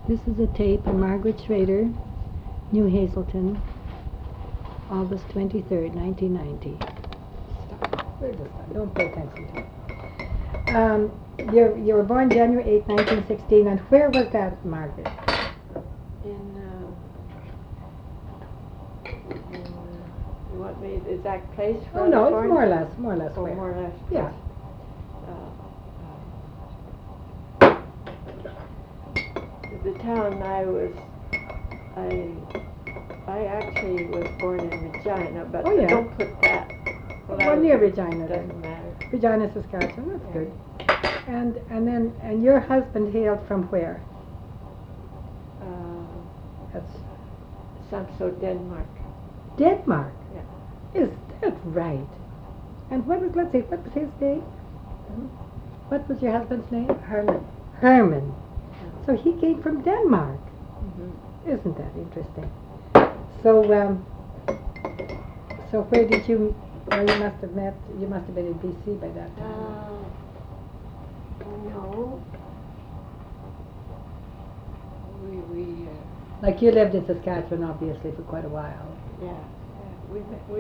This is a tape of Margaret Schrader, New Hazelton, August 23rd, 1990. Stop. Where does that? Don't pay attention to it. You were born January 8th, 1916, and where was that, Margaret? You want me the exact place? Oh no, it's more or less Oh, where? more or less. Yeah. The town I actually was born in Regina, but Oh, yeah. don't put that. Well, near Regina then. Doesn't matter. Regina, Saskatchewan, that's Yeah. good. And your husband hailed from where? That's Samso, Denmark. Denmark. Yeah. Is that right? And what was his name? What was your husband's name? Herman. Herman. So he came from Denmark. Mm-hmm. Isn't that interesting? So, so where did you? Well, you must have met. You must have been in BC by that time. No. We Like you lived in Saskatchewan, obviously, for quite a while. yeah. We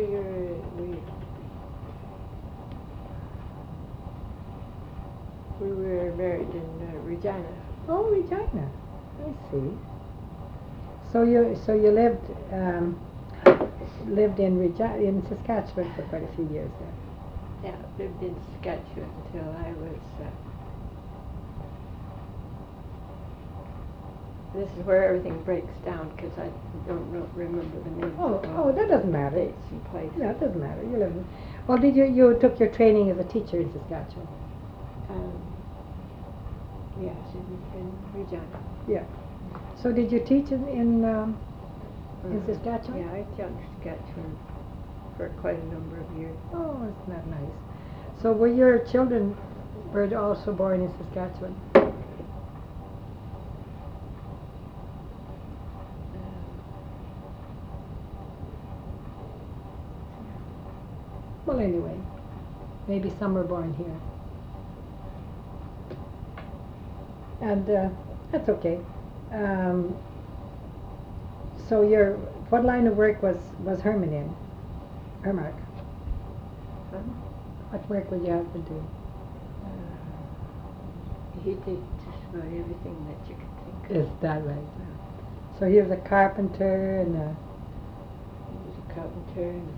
were married in Regina. Oh, Regina. I see. So you lived in Saskatchewan for quite a few years then. Yeah, lived in Saskatchewan until I was. This is where everything breaks down because I don't remember the names. Oh, that doesn't matter. Dates and places. Yeah, it doesn't matter. You lived. Well, did you took your training as a teacher in Saskatchewan? Yes, in Regina. Yeah. So did you teach in Saskatchewan? Yeah, I taught in Saskatchewan for quite a number of years. Oh, isn't that nice? So were your children also born in Saskatchewan? Well, anyway, maybe some were born here. And that's okay. So what line of work was Herman in? Hermark. Huh? What work would your husband do? He did just about everything that you could think of. Is that right? So he was a carpenter and He was a carpenter and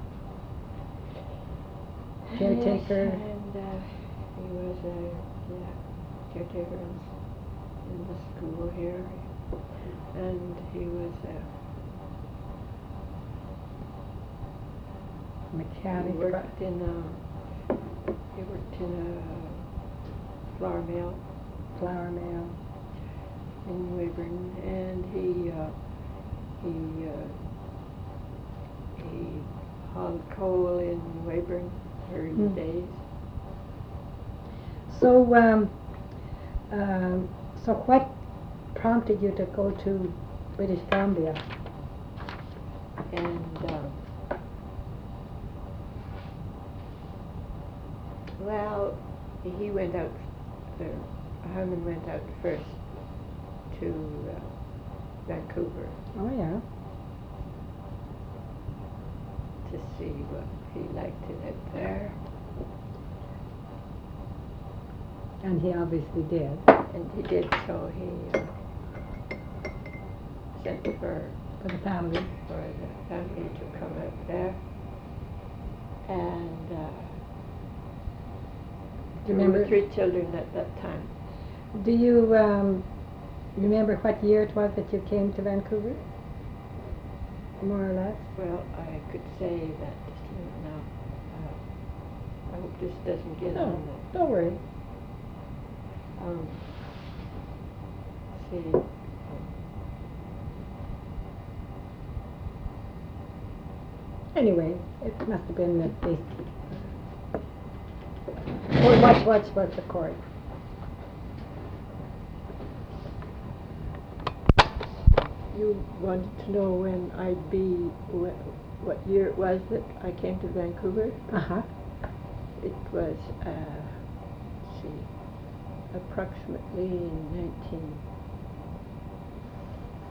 caretaker. And he was a caretaker in the school here. And he was mechanic. He worked in a flour mill. Flour mill. In Weyburn, and he hauled coal in Weyburn early days. So so what prompted you to go to British Columbia? And well, he went out. Herman went out first to Vancouver Oh yeah. to see what he liked to live there, And he obviously did. and he did. So he sent For the family. for the family to come out there, and there Remember- were 3 children at that time. Do you remember what year it was that you came to Vancouver? More or less? Well, I could say that just a minute now. I hope this doesn't get No, on the. don't worry. See. Anyway, it must have been at least. Or what was the court? You wanted to know when I'd be, what year it was that I came to Vancouver? Uh-huh. It was, let's see, approximately in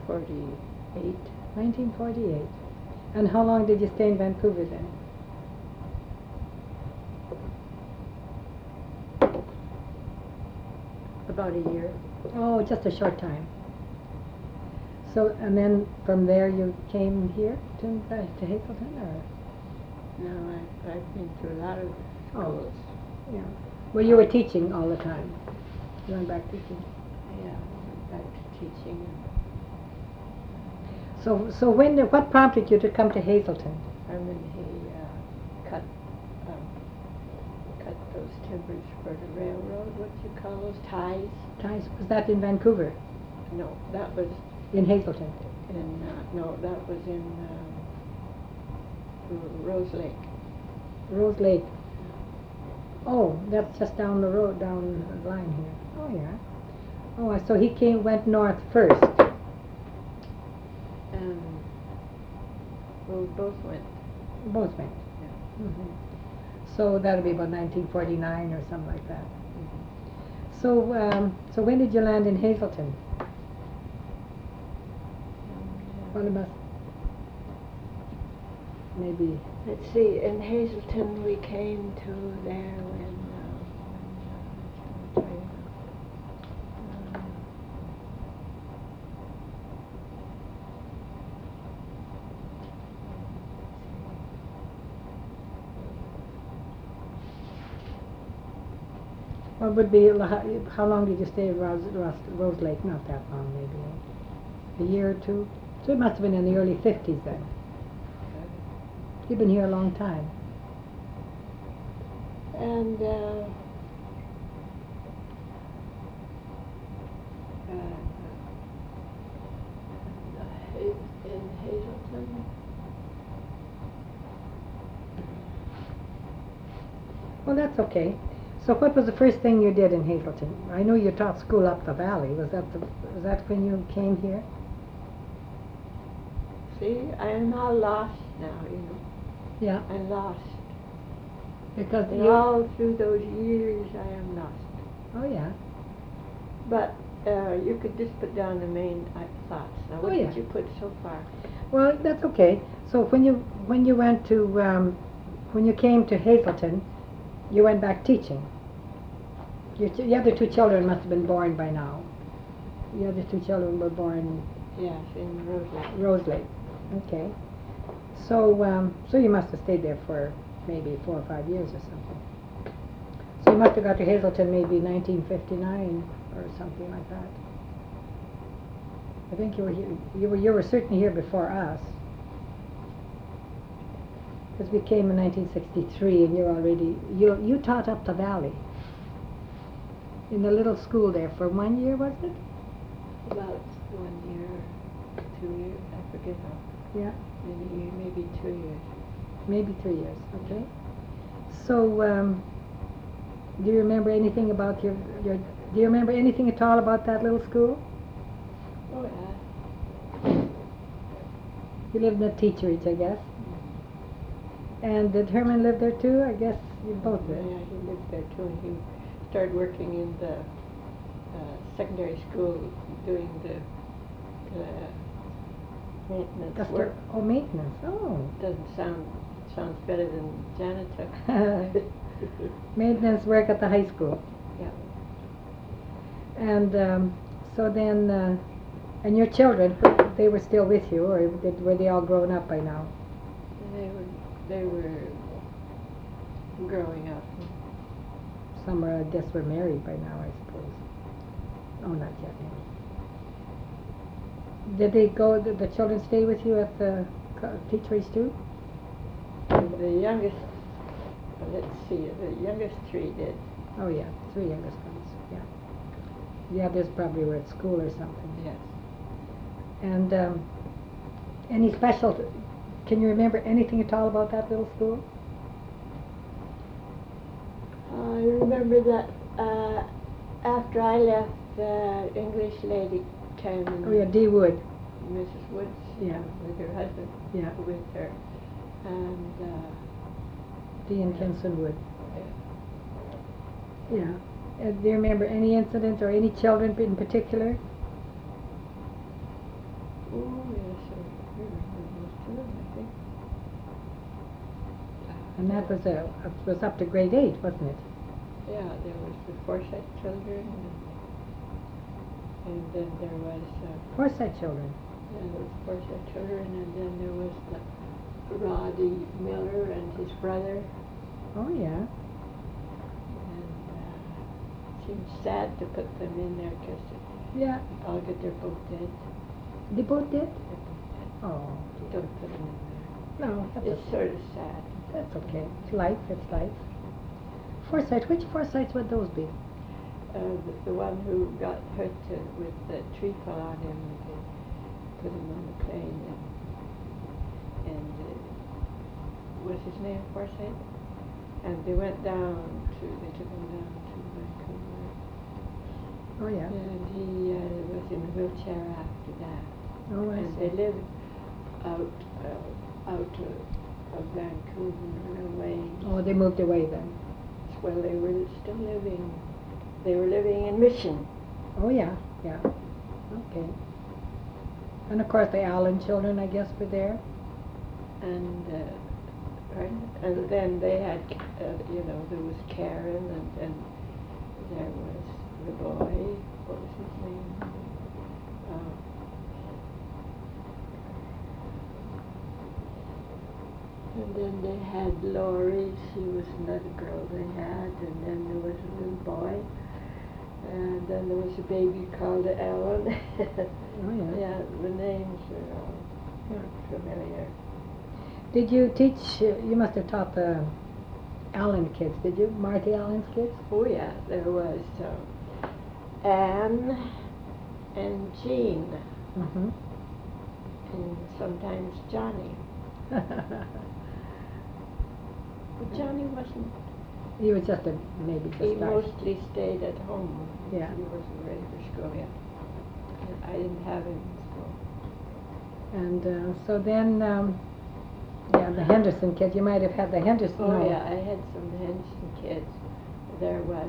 1948. 1948. And how long did you stay in Vancouver then? About a year. Oh, just a short time. So, and then from there you came here to Hazleton, or? No, I've been to a lot of schools. Yeah. Well, you were teaching all the time. You went back teaching. Yeah, went back to teaching. So what prompted you to come to Hazleton? And then he cut those timbers for the railroad. What do you call those, ties? Ties, was that in Vancouver? No, that was In Hazleton? no, that was in Rose Lake. Rose Lake. Oh, that's just down the road, down the line here. Oh, yeah. Oh, so he went north first. And we both went. Both went. Yeah. Mm-hmm. So that'll be about 1949 or something like that. Mm-hmm. So when did you land in Hazleton? Well, it must maybe. Let's see. In Hazleton, we came to there when. What would be, how long did you stay at Rose Lake? Not that long, maybe. A year or two? So it must have been in the early 50s then. You've been here a long time. And in Hazleton. Well, that's okay. So what was the first thing you did in Hazleton? I know you taught school up the valley. Was that when you came here? See, I am all lost now, you know. Yeah. I'm lost. Because And all through those years, I am lost. Oh, yeah. But you could just put down the main thoughts. Now, what did you put so far? Well, that's okay. So when you went to when you came to Hazleton, you went back teaching. The other two children must have been born by now. The other two children were born. Yes, in Rose Lake. Rose Lake. Okay. So so you must have stayed there for maybe 4 or 5 years or something. So you must have got to Hazleton maybe 1959 or something like that. I think you were here. You were certainly here before us, because we came in 1963, and you taught up the valley in the little school there for 1 year, was it? About 1 year, 2 years, I forget how. Yeah. Maybe 2 years. Maybe 3 years. Okay. So do you remember anything about do you remember anything at all about that little school? Oh yeah. You lived in a teacherage, I guess. And did Herman live there too? I guess you both did. Yeah, he lived there too, and he started working in the secondary school, doing the maintenance work. Oh, maintenance. Oh. Sounds better than janitor. Maintenance work at the high school. Yeah. And so then, and your children, they were still with you, or were they all grown up by now? They were growing up. Some I guess were married by now, I suppose. Oh, not yet. Did the children stay with you at the teacherage too? The youngest, let's see, the youngest 3 did. Oh yeah, 3 youngest ones, yeah. The others probably were at school or something. Yes. And any special, can you remember anything at all about that little school? I remember that after I left, the English lady came and Oh yeah, Dee Wood. Mrs. Woods, Yeah. with her husband, Yeah. with her, and Dee and Kenson Wood. yeah. Yeah. Do you remember any incident or any children in particular? Oh, yes, I remember most of them, I think. And that was was up to grade 8, wasn't it? Yeah, there was the Forsyth children, and then there was, Forsyth children. yeah, there was Forsyth children, and then there was the Roddy Miller and his brother, Oh, yeah. and it seemed sad to put them in there because Yeah. all good, they're both dead. They both did? They're both dead. Oh, dear. Don't put them in there. No, It's sort of sad. that's okay. It's life, it's life. Forsyth, which Forsyths would those be? The one who got hurt with the tree fell on him, and they put him on the plane, and what's his name, Forsyth? And they went down they took him down to Vancouver. Oh, yeah. And he was in a wheelchair after that. Oh, I And see. they lived out of Vancouver in a way. Oh, they moved away then. Well, they were still living. They were living in Mission. Oh, yeah, yeah. Okay. And of course the Allen children, I guess, were there. And right? And then they had, there was Karen, and there was the boy. What was his name? And then they had Laurie. She was another girl they had, and then there was a little boy. And then there was a baby called Ellen. Oh, yeah. Yeah, the names are all not familiar. Did you teach, you must have taught the Allen kids, did you? Marty Allen's kids? Oh yeah, there was Anne and Jean, Mm-hmm. and sometimes Johnny. But Johnny wasn't. He was just maybe He just started. mostly stayed at home. Yeah. He wasn't ready for school yet. I didn't have him in school. And so then, yeah, the Henderson kids, you might have had the Henderson. Oh no. yeah, I had some Henderson kids. There was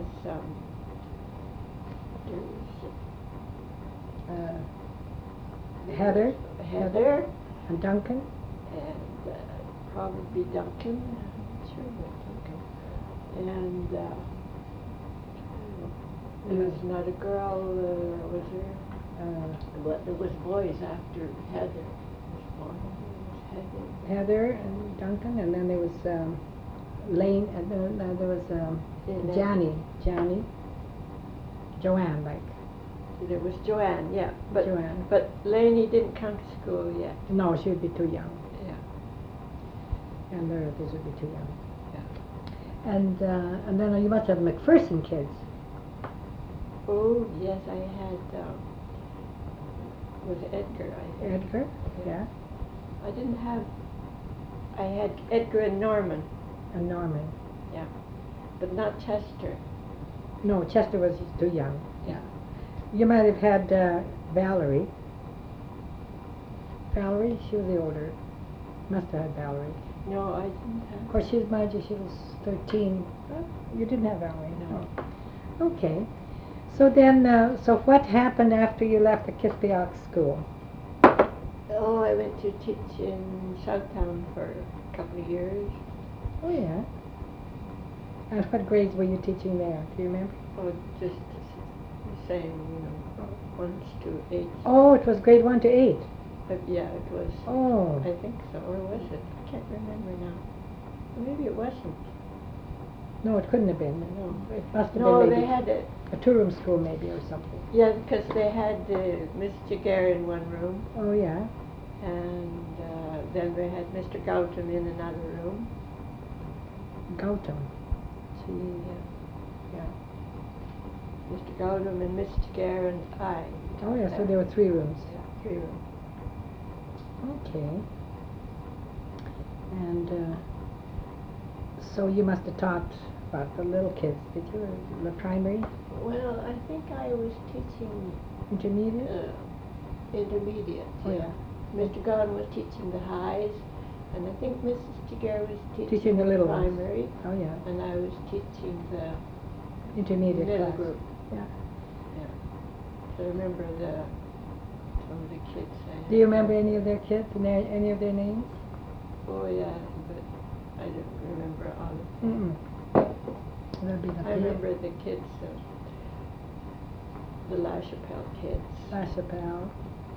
Heather Heather, and Duncan. and probably Duncan. I'm not sure about Duncan. And there was not a girl, was there? But there was boys after Heather was born. There was Heather and Duncan, and then there was Lane, and then there was Heather. Joanne, like. There was Joanne, yeah. But Joanne. but Lainey didn't come to school yet. No, she would be too young, Yeah. and the others would be too young. Yeah. And then you must have McPherson kids. Oh yes, I had with Edgar. I think. Edgar, yeah, I didn't have. I had Edgar and Norman, and Norman. but not Chester. No, Chester was too young. Yeah. You might have had Valerie. Valerie, she was the older. Must have had Valerie. No, I didn't have. Of course, she was 13. You didn't have Valerie. No. Okay. So then, so what happened after you left the Kispioch school? Oh, I went to teach in Southtown for a couple of years. Oh, yeah. And what grades were you teaching there? Do you remember? Oh, just the same, 1 to 8. Oh, it was grade 1 to 8. Yeah, it was. Oh. I think so, or was it? I can't remember now. Maybe it wasn't. No, it couldn't have been. No. It must have No, been they maybe had it. a two-room school maybe or something. Yeah, because they had Miss Jaguar in one room, Oh, yeah. and then they had Mr. Gautam in another room. Gautam. Yeah. Mr. Gautam and Miss Jaguar and I. Oh, yeah, so there were 3 rooms. Yeah, 3 rooms. Okay. And so you must have taught about the little kids, did you? Or the primary, Well, I think I was teaching intermediate? intermediate. Oh, yeah. Mr. Gautam was teaching the highs, and I think Mrs. Jaguar was Teaching the little ones. primary, Oh, yeah. and I was teaching the Intermediate middle class. group. Yeah. I remember the some of the kids. Do you remember any of their kids and any of their names? Oh yeah, but I don't remember all of them. That'd be the I remember the kids, the La Chapelle kids. La Chapelle.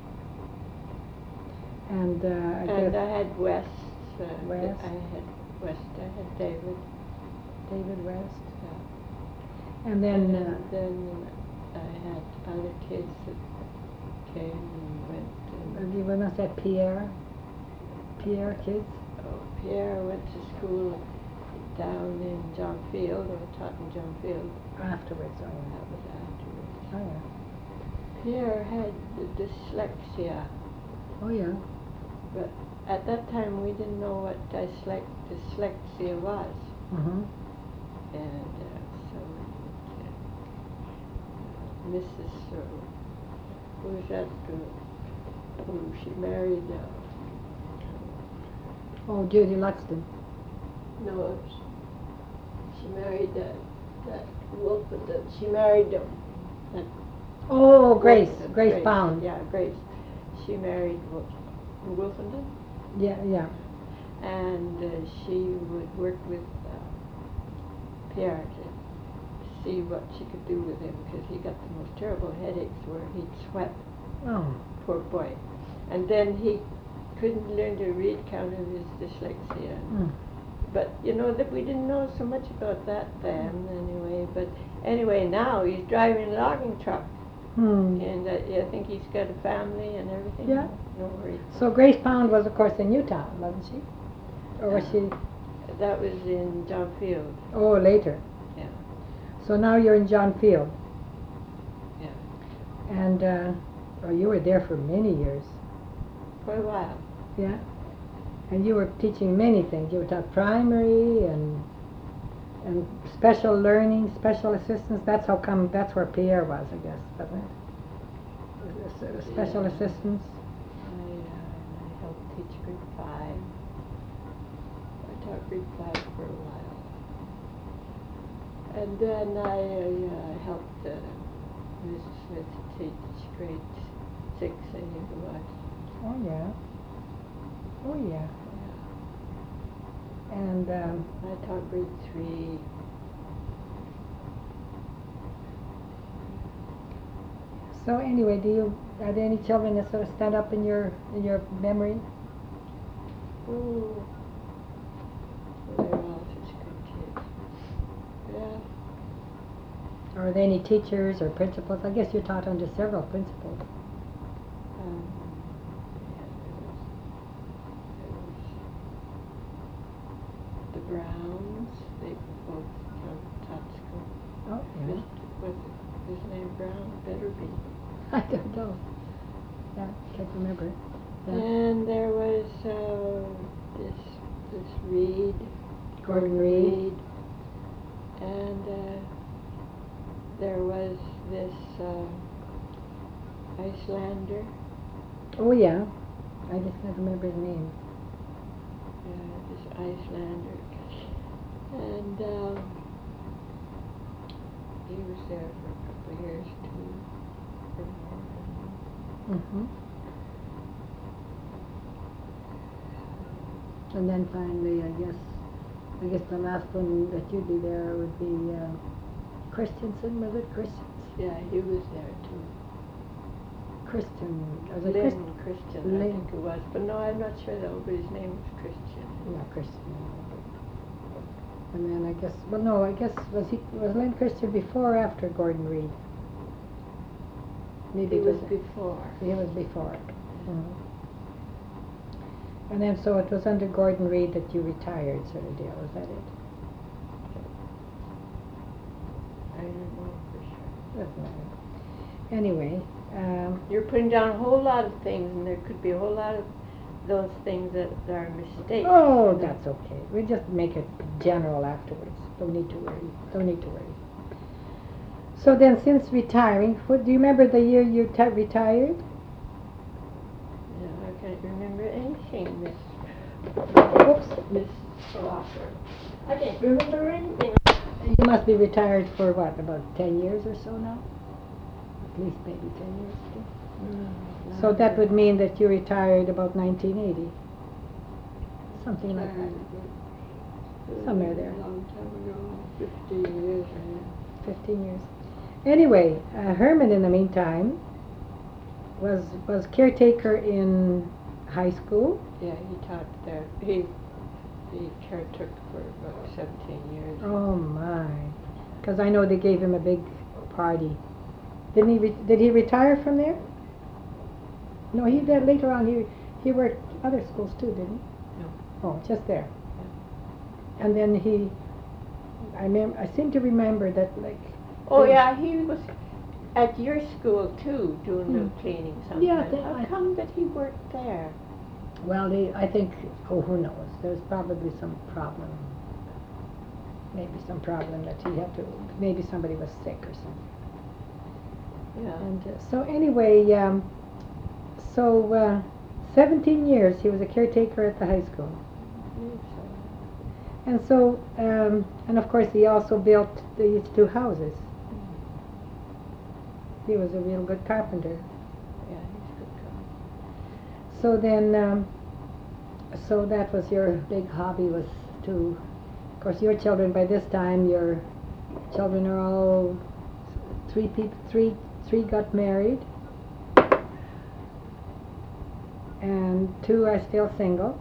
And I And guess I had West. West. I had West. I had David. David West. Yeah. And then then I had other kids that came and went. you must have Pierre. Pierre kids. Oh, Pierre went to school down in John Field, or taught in John Field. Afterwards, oh That was afterwards. yeah. Oh yeah. Pierre had dyslexia, Oh yeah. but at that time we didn't know what dyslexia was. Mm-hmm. And so Mrs. Who was that? Who she married? Oh, Judy Luxton. No, she married that wolf. She married that. Oh, Grace. Wolfenden, Grace Pound. Yeah, Grace. She married Wolfenden. Yeah, yeah. And she would work with Pierre to see what she could do with him, because he got the most terrible headaches where he'd sweat. Oh. Poor boy. And then he couldn't learn to read, count of his dyslexia. But you know that we didn't know so much about that then anyway. But anyway, now he's driving a logging truck. And I think he's got a family and everything. Yeah. No worries. So Grace Pound was, of course, in Newtown, wasn't she? Or was she? That was in John Field. Oh, later. Yeah. So now you're in John Field. Yeah. And you were there for many years. For a while. Yeah. And you were teaching many things. You taught primary and special learning, special assistance. That's where Pierre was, I guess, wasn't it? Special assistance. I helped teach grade 5. I taught grade 5 for a while. And then I helped Mrs. Smith teach grade 6, I think it was. Oh yeah. Oh yeah. And I taught grade 3. so anyway, are there any children that sort of stand up in your memory? Oh, they're all such good kids. Yeah. Or are there any teachers or principals? I guess you taught under several principals. Yeah, the Browns, they both taught school. Oh yeah. Was his name Brown? Better be. I don't know. Yeah, can't remember. Yeah. And there was this Reed, Gordon Reed. and there was this Icelander. Oh yeah. I just can't remember his name. This Icelander, and he was there for a couple of years too. Mm-hmm. And then finally, I guess the last one that you'd be there would be Christensen, was it Christensen? Yeah, he was there too. Christian, was it Lynn Christian, I Lynn. think it was, but no, I'm not sure though. But his name was Christian. Yeah, Christian. And then I guess was Lynn Christian before or after Gordon Reed? Maybe He it was before. He was before. Mhm. And then so it was under Gordon Reed that you retired, sort of deal. Was that it? I don't know for sure. Doesn't matter. Anyway, You're putting down a whole lot of things, and there could be a whole lot of those things that are mistakes. oh, that's okay. We just make it general afterwards. Don't need to worry. So then, since retiring, do you remember the year you retired? No, I can't remember anything, Miss Walker. I can't remember anything. You must be retired for what, about 10 years or so now? At least maybe 10 years. So that would mean that you retired about 1980. Something like that. Somewhere there. Long time ago, 15 years ago. 15 years. Anyway, Herman in the meantime was caretaker in high school. Yeah, he taught there. He caretook for about 17 years. Oh my. Because I know they gave him a big party. Did he retire from there? No, he did later on. He worked other schools too, didn't he? No. Oh, just there. And then I seem to remember that, like. Oh yeah, he was at your school too, doing the cleaning sometimes. Yeah, How come that he worked there? Well, I think, who knows? There's probably some problem. Maybe some problem that he had to. Maybe somebody was sick or something. Yeah. And so anyway, 17 years he was a caretaker at the high school. And so, and of course he also built these two houses. He was a real good carpenter. Yeah, he's a good guy. So then, so that was your big hobby, was to, of course your children by this time, your children are all, three got married, and 2 are still single.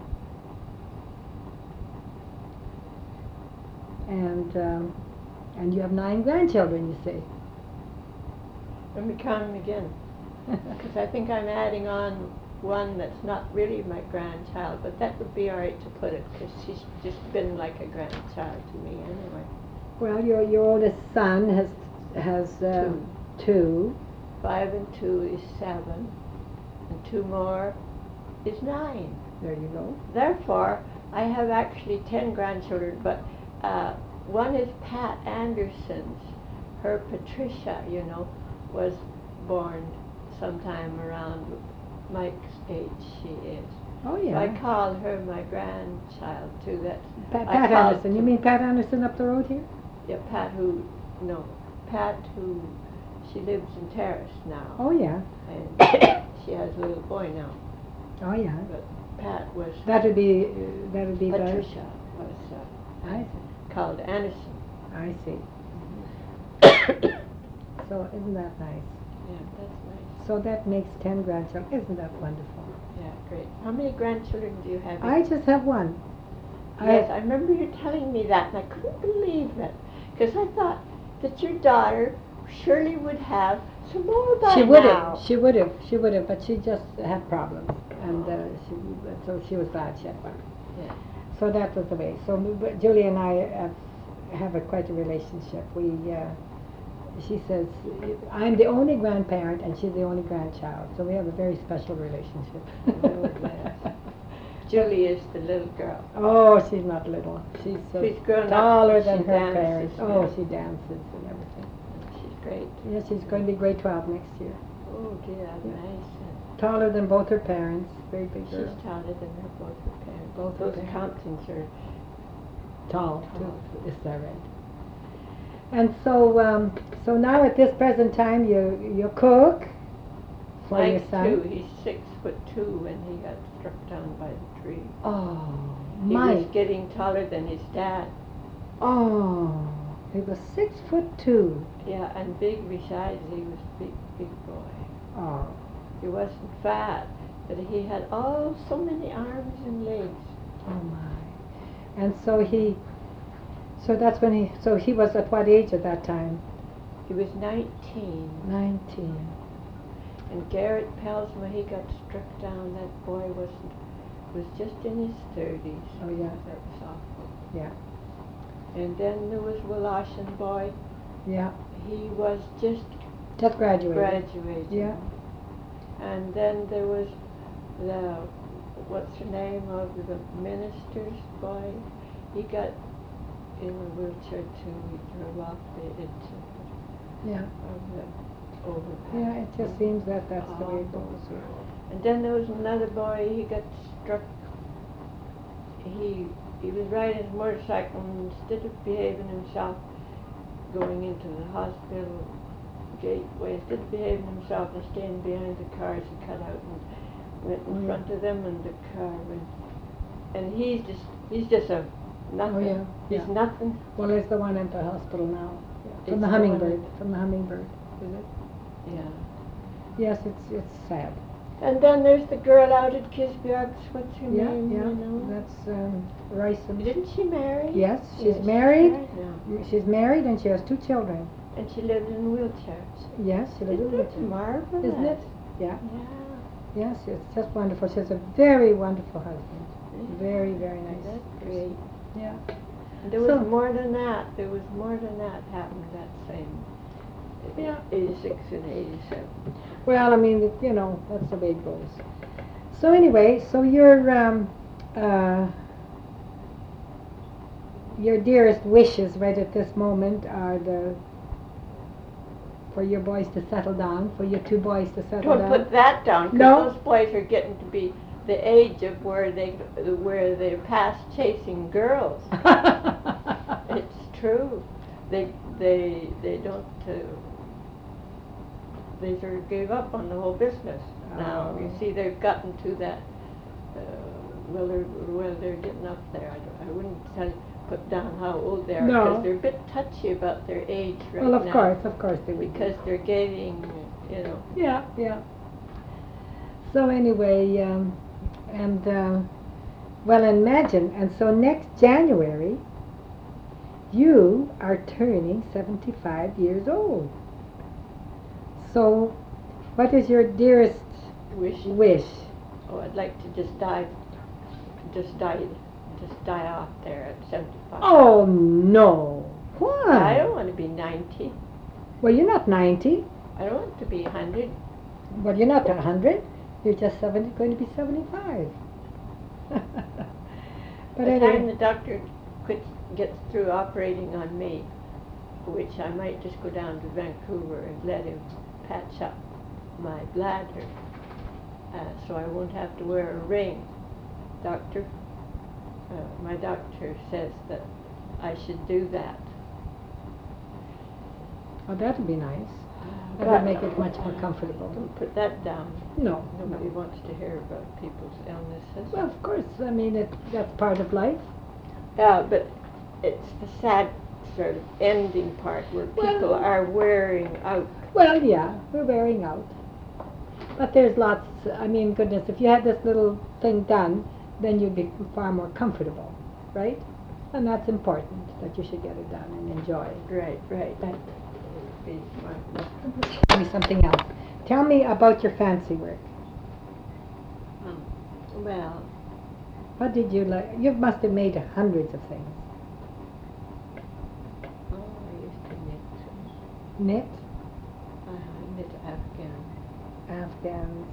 And you have 9 grandchildren, you say. Let me count them again. Because I think I'm adding on one that's not really my grandchild, but that would be all right to put it, because she's just been like a grandchild to me anyway. Well, your oldest son has 2. 5 and 2 is 7, and 2 more is 9. There you go. Therefore, I have actually 10 grandchildren, but one is Pat Anderson's. Her Patricia, was born sometime around Mike's age she is. Oh yeah. So I call her my grandchild too. That's Pat Anderson. You mean Pat Anderson up the road here? Yeah, Pat who she lives in Terrace now. Oh yeah. And she has a little boy now. Oh yeah. But Pat was That would be Patricia was I see. called Anderson. I see. So isn't that nice? Yeah, that's nice. So that makes 10 grandchildren. Isn't that wonderful? Yeah, great. How many grandchildren do you have? I just have one. Yes, I remember you telling me that, and I couldn't believe it, because I thought that your daughter surely would have some more by She would now. have, but she just had problems, and so she was glad she had one. Yeah. So that was the way. So Julie and I have quite a relationship. She says, I'm the only grandparent and she's the only grandchild, so we have a very special relationship. Oh, yes. Julie is the little girl. Oh, she's not little. She's grown taller up. than She her dances parents. now. Oh, she dances and everything. She's great. Yeah, she's going to be grade 12 next year. Oh, dear, nice. Taller than both her parents. Very big girl. She's taller than both her parents. Both her Those parents. Comptons are Tall, tall. too. Is that right? And so, so now at this present time, you cook for your Mike son. too. He's 6'2" when he got struck down by the tree. Oh, He was Mike. getting taller than his dad. Oh, he was 6'2". Yeah, and big besides. He was big boy. Oh, He wasn't fat, but he had so many arms and legs. oh my. And so that's when he was at what age at that time? He was 19. 19. And Garrett Pelsma, he got struck down. That boy was just in his 30s. Oh yeah. That was awful. Yeah. And then there was Walashan boy. Yeah. He was just Just graduated. graduating. Yeah. And then there was what's the name of the minister's boy? He got in a wheelchair too. He drove off the edge Yeah. of the overpass. Yeah, it just seems that that's the way it goes here. And then there was another boy, he got struck. He was riding his motorcycle, and instead of behaving himself, going into the hospital, gateway. Instead of behaving himself and staying behind the cars, he cut out and went in front of them, and the car went. And he's just a nothing. Oh, yeah, He's yeah. nothing. Well, it's the one at the hospital now. It's From the the one Hummingbird. at- From the Hummingbird, is it? Yeah. Yes, it's sad. And then there's the girl out at Kisbjörn's. What's her Yeah, name? yeah. You know? That's Rice. Didn't she marry? Yes, she's Yes, married. now. She's married and she has 2 children. And she lives in wheelchairs. Yes, she lives in Isn't it Richmond. marvelous? Isn't it? Yeah. Yeah. Yes, it's just wonderful. She has a very wonderful husband. Very, very nice. That's great. Yeah. And there was So- more than that. There was more than that happened that same. Yeah. 86 and 87. Well, I mean, you know, that's the way it goes. So anyway, so your dearest wishes right at this moment are for your boys to settle down, for your 2 boys to settle Don't down. put that down, 'cause No. those boys are getting to be the age of where they're past chasing girls. It's true. They don't. They sort of gave up on the whole business. Now you Oh. see they've gotten to that. Well, they're getting up there. I wouldn't put down how old they are, No. because they're a bit touchy about their age right Well, now. of course they would. Because they're getting, you know. Yeah, yeah. So anyway, well, imagine, and so next January, you are turning 75 years old. So, what is your dearest wish? Oh, I'd like to just die off there at 75. Oh no! Why? I don't want to be 90. Well, you're not 90. I don't want to be 100. Well, you're not 100. You're just going to be 75. But By the anyway. time the doctor gets through operating on me, which I might just go down to Vancouver and let him patch up my bladder, so I won't have to wear a ring. My doctor says that I should do that. Oh, that would be nice. That But- would make it much more comfortable. Don't put that down. No. Nobody wants to hear about people's illnesses. Well, of course. I mean, that's part of life. Yeah, but it's the sad sort of ending part where Well- people are wearing out. Well, yeah, we're wearing out. But there's lots. I mean, goodness, if you had this little thing done, then you'd be far more comfortable, right? And that's important, that you should get it done and enjoy it. Right. But Be smart. tell me something else. Tell me about your fancy work. Well, What did you like? You must have made hundreds of things. I used to knit. Knit, I knit Afghans,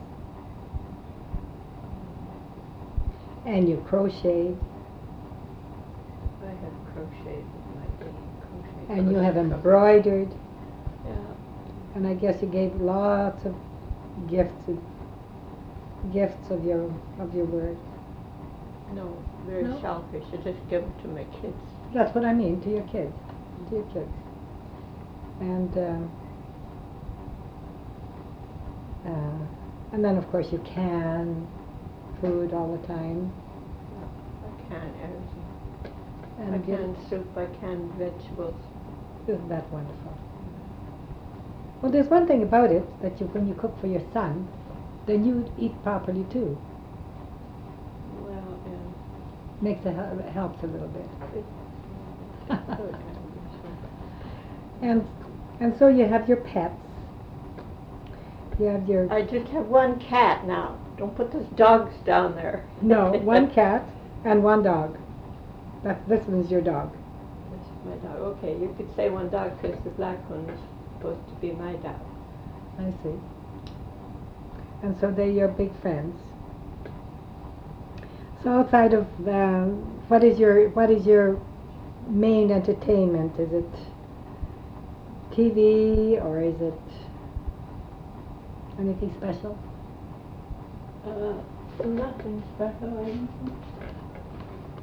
and you crocheted, I have crocheted with my daily crochet. and you have crochet embroidered, couple. Yeah. and I guess you gave lots of gifts of your work. No, very No? selfish. I just give them to my kids. That's what I mean, to your kids, and then of course you can food all the time, I can everything. and I you- can soup. I can vegetables. Isn't that wonderful? Well, there's one thing about it, that when you cook for your son, then you eat properly too. Well, Helps a little bit. yeah. Good. And so you have your pets. You have your I just have one cat now. Don't put those dogs down there. no, one cat and one dog. This one's your dog. This is my dog. Okay, you could say one dog because the black one is supposed to be my dog. I see. And so they're your big friends. So outside of what is your main entertainment? Is it TV or is it anything special? Nothing special.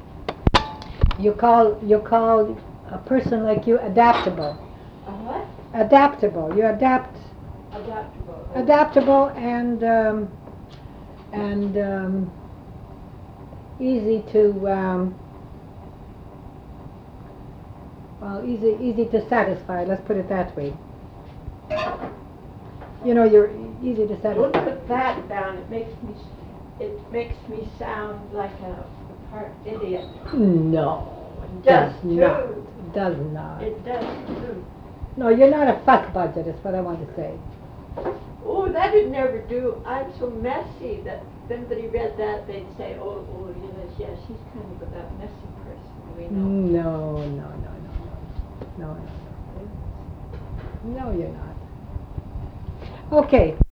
You call a person like you adaptable. What? adaptable. You adapt, Adaptable. adaptable and easy to well, easy to satisfy. Let's put it that way. You know, you're easy to Don't satisfy. put that down. It makes me sound like a part idiot. No, it Does does not. too. Does not. It does too. No, you're not a fuss budget. Is what I want to say. Oh, that'd never do. I'm so messy that if anybody read that, they'd say, oh, yeah, she's kind of that messy person. We know. No, no, no, no, no, no, no, no. No, you're not. Okay.